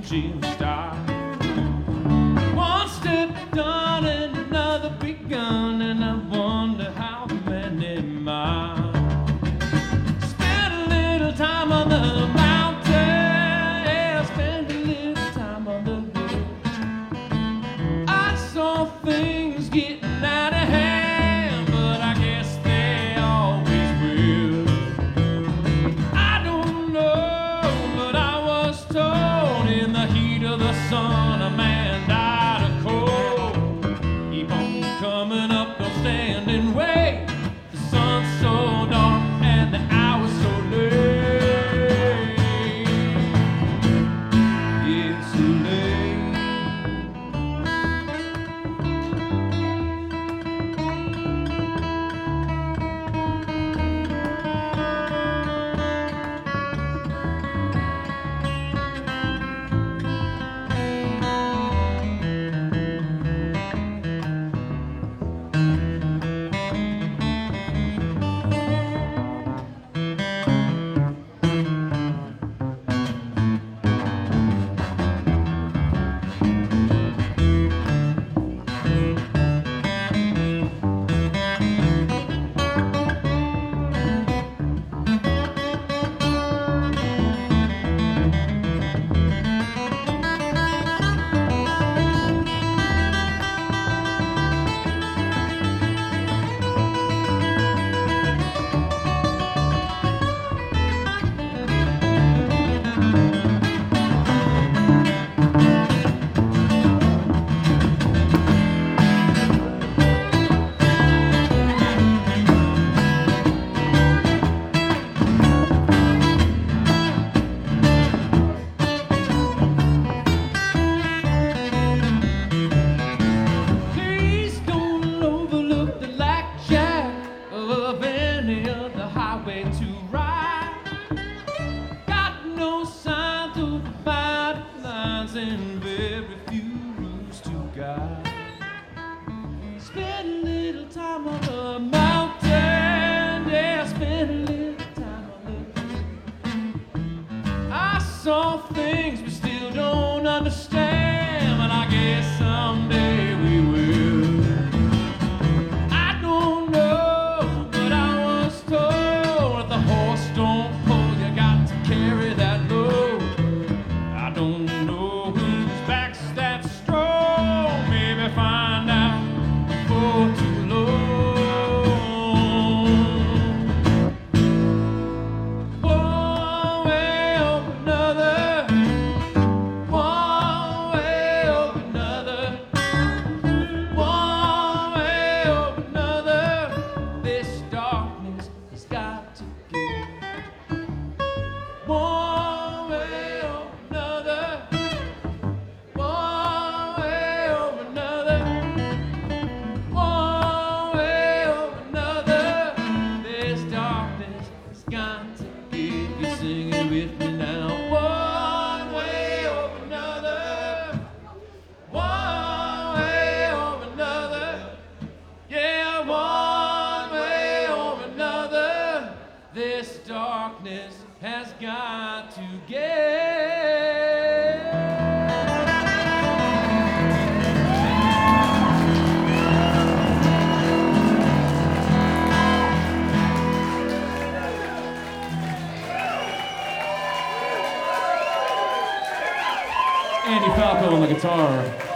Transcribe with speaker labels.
Speaker 1: shooting star. One step done and another begun, and I wonder how many miles. Spend a little time on the mountain, yeah, spend a little time on the ridge. I saw things getting out of hand, but I guess they always will. I don't know, but I was told in the heat of the sun a man died of cold. Keep on coming up, don't stand and wait. The sun's so dark and the hour's so late. It's so late. Please don't overlook the blackjack of any other highway to ride. Got no signs of divided lines and very few rules to guide. Spend a little time on the mountain, yeah, spend a little time on the hill. I saw things we still don't understand, but I guess someday we will. I don't know, but I was told if the horse don't pull, you got to carry that load. I don't know whose back's that strong, maybe find out before too long. One way or another, one way or another, one way or another, this darkness has got to give. One way or another, one way or another, one way or another, this darkness has got to give. You sing it with me now. One way or another, one way or another, yeah, one way or another, this darkness has got to give. Andy Falco on the guitar.